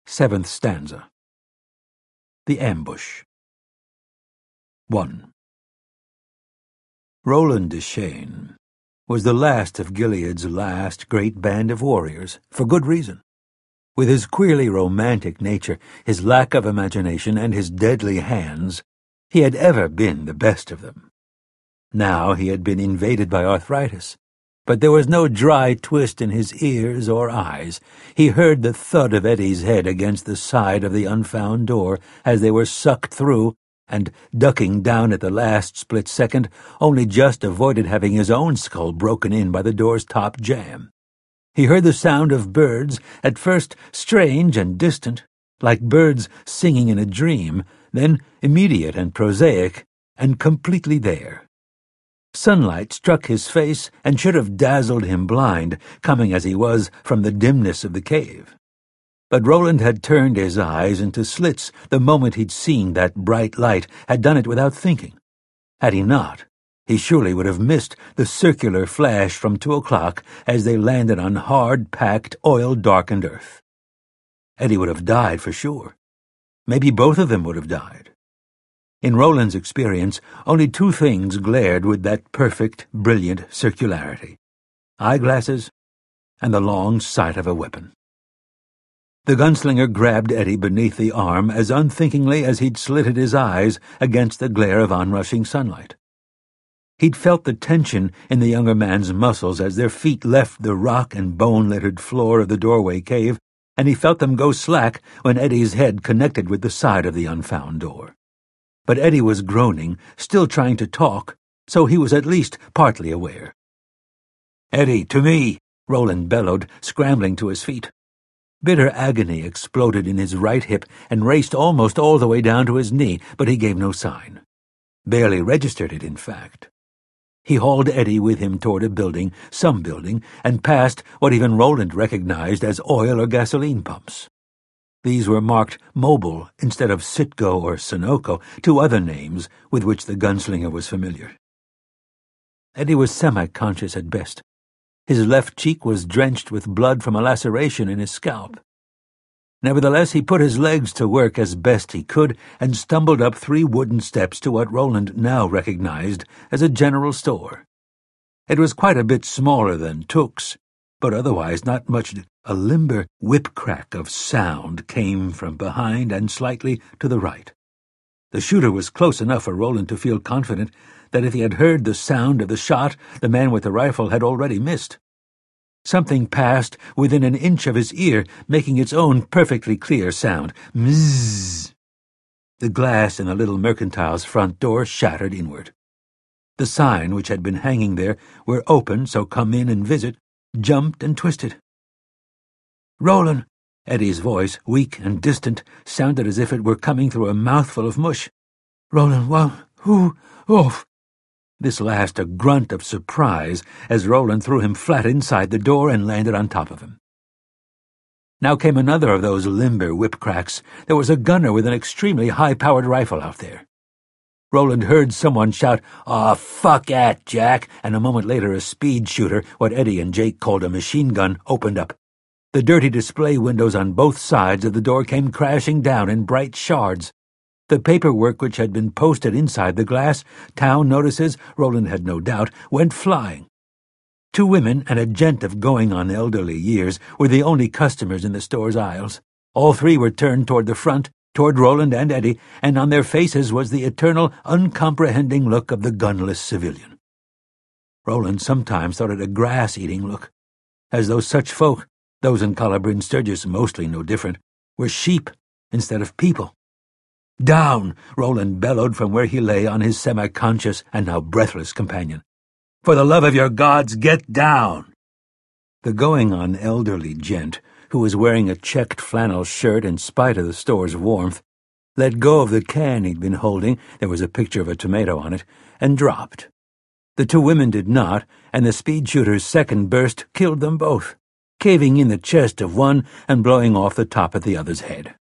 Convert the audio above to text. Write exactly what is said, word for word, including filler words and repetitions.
Seventh stanza. The Ambush. one. Roland Deschain was the last of Gilead's last great band of warriors, for good reason. With his queerly romantic nature, his lack of imagination, and his deadly hands, he had ever been the best of them. Now he had been invaded by arthritis, but there was no dry twist in his ears or eyes. He heard the thud of Eddie's head against the side of the unfound door as they were sucked through, and, ducking down at the last split second, only just avoided having his own skull broken in by the door's top jam. He heard the sound of birds, at first strange and distant, like birds singing in a dream, then immediate and prosaic, and completely there. Sunlight struck his face and should have dazzled him blind, coming as he was from the dimness of the cave. But Roland had turned his eyes into slits the moment he'd seen that bright light, had done it without thinking. Had he not, he surely would have missed the circular flash from two o'clock as they landed on hard-packed, oil-darkened earth. Eddie would have died for sure. Maybe both of them would have died. In Roland's experience, only two things glared with that perfect, brilliant circularity: eyeglasses and the long sight of a weapon. The gunslinger grabbed Eddie beneath the arm as unthinkingly as he'd slitted his eyes against the glare of onrushing sunlight. He'd felt the tension in the younger man's muscles as their feet left the rock and bone-littered floor of the doorway cave, and he felt them go slack when Eddie's head connected with the side of the unfound door. But Eddie was groaning, still trying to talk, so he was at least partly aware. "Eddie, to me!" Roland bellowed, scrambling to his feet. Bitter agony exploded in his right hip and raced almost all the way down to his knee, but he gave no sign. Barely registered it, in fact. He hauled Eddie with him toward a building, some building, and past what even Roland recognized as oil or gasoline pumps. These were marked Mobile instead of Citgo or Sunoco, two other names with which the gunslinger was familiar. Eddie was semi-conscious at best. His left cheek was drenched with blood from a laceration in his scalp. Nevertheless, he put his legs to work as best he could and stumbled up three wooden steps to what Roland now recognized as a general store. It was quite a bit smaller than Took's, but otherwise not much. A limber whip-crack of sound came from behind and slightly to the right. The shooter was close enough for Roland to feel confident that if he had heard the sound of the shot, the man with the rifle had already missed. Something passed within an inch of his ear, making its own perfectly clear sound. Mzzz. The glass in the little mercantile's front door shattered inward. The sign, which had been hanging there, "We're open, so come in and visit," jumped and twisted. "Roland!" Eddie's voice, weak and distant, sounded as if it were coming through a mouthful of mush. "Roland, well, who, oof!" This last a grunt of surprise as Roland threw him flat inside the door and landed on top of him. Now came another of those limber whip cracks. There was a gunner with an extremely high-powered rifle out there. Roland heard someone shout, "Aw, fuck at, Jack," and a moment later a speed shooter, what Eddie and Jake called a machine gun, opened up. The dirty display windows on both sides of the door came crashing down in bright shards. The paperwork which had been posted inside the glass, town notices, Roland had no doubt, went flying. Two women and a gent of going-on elderly years were the only customers in the store's aisles. All three were turned toward the front, toward Roland and Eddie, and on their faces was the eternal, uncomprehending look of the gunless civilian. Roland sometimes thought it a grass-eating look, as though such folk, those in Calabrine Sturgis mostly no different, were sheep instead of people. "Down!" Roland bellowed from where he lay on his semi-conscious and now breathless companion. "For the love of your gods, get down!" The going-on elderly gent, who was wearing a checked flannel shirt in spite of the store's warmth, let go of the can he'd been holding, there was a picture of a tomato on it, and dropped. The two women did not, and the speed shooter's second burst killed them both, caving in the chest of one and blowing off the top of the other's head.